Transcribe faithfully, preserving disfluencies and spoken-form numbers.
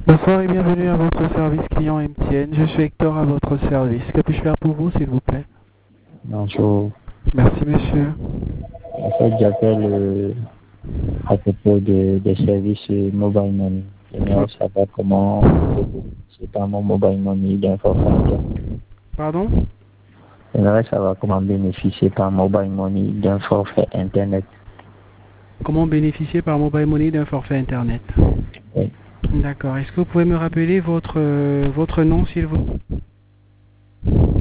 Bonsoir et bienvenue à votre service client M T N. Je suis Hector à votre service. Que puis-je faire pour vous, s'il vous plaît? Bonjour. Merci, monsieur. En fait, j'appelle euh, à propos de, des services euh, Mobile Money. J'aimerais savoir comment c'est pas mon Mobile Money d'un forfait Internet. Pardon? J'aimerais savoir comment bénéficier par Mobile Money d'un forfait Internet. Comment bénéficier par Mobile Money d'un forfait Internet? Oui. D'accord. Est-ce que vous pouvez me rappeler votre, euh, votre nom, s'il vous plaît?